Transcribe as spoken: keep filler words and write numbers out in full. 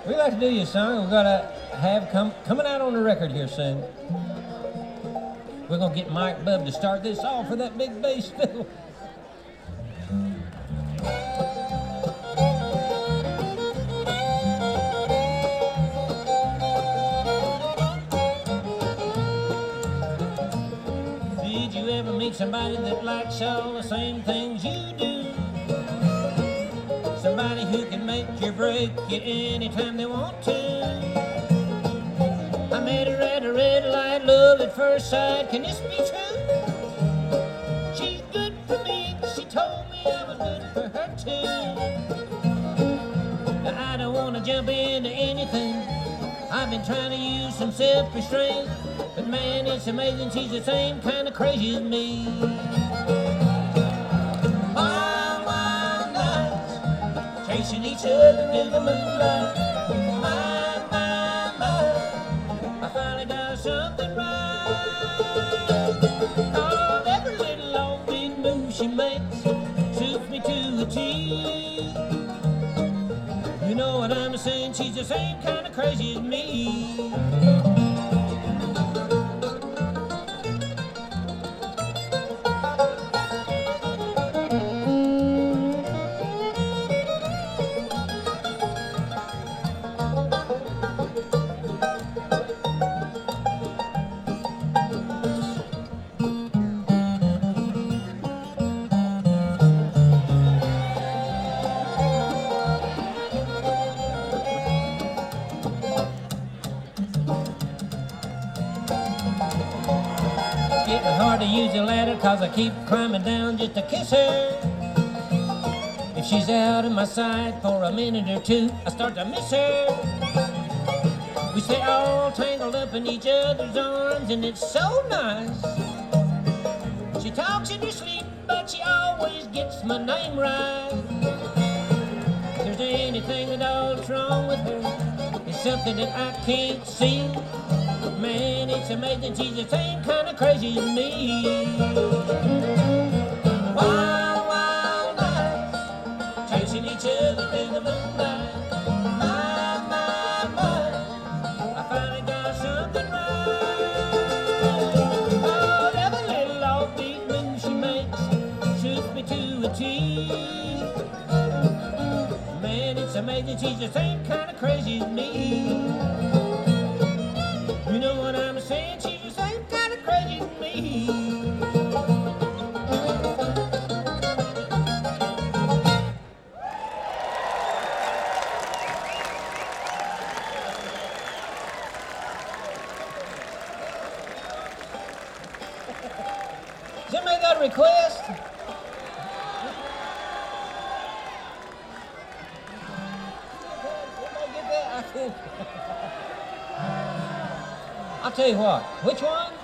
We'd like to do you a song we're gonna have come coming out on the record here soon. We're gonna get Mike Bub to start this off for that big bass fiddle. Did you ever meet somebody that likes all the same things you do? Somebody who can make you break you anytime they want to. I met her at a red light, love at first sight. Can this be true? She's good for me, she told me I was good for her too. Now, I don't want to jump into anything. I've been trying to use some self-restraint, but man, it's amazing she's the same kind of crazy as me. Chasing each other in the moonlight. My, my, my, I finally got something right. Oh, every little offbeat move she makes suits me to a T. You know what I'm saying? She's the same kind of crazy as me. Getting hard to use the ladder cause I keep climbing down just to kiss her. If she's out of my sight for a minute or two, I start to miss her. We stay all tangled up in each other's arms and it's so nice. She talks in her sleep but she always gets my name right. If there's anything at all that's wrong with her, it's something that I can't see. Man, it's amazing she's the same kind of crazy as me. Wild, wild nights, chasing each other in the moonlight. My, my, my, I finally got something right. Oh, every little offbeat move she makes suits me to a T. Man, it's amazing she's the same kind of crazy as me. You know what I'm saying? She's the same kind of crazy as me. Has anybody got a request? Everybody get that? I think. I'll tell you what. Which one?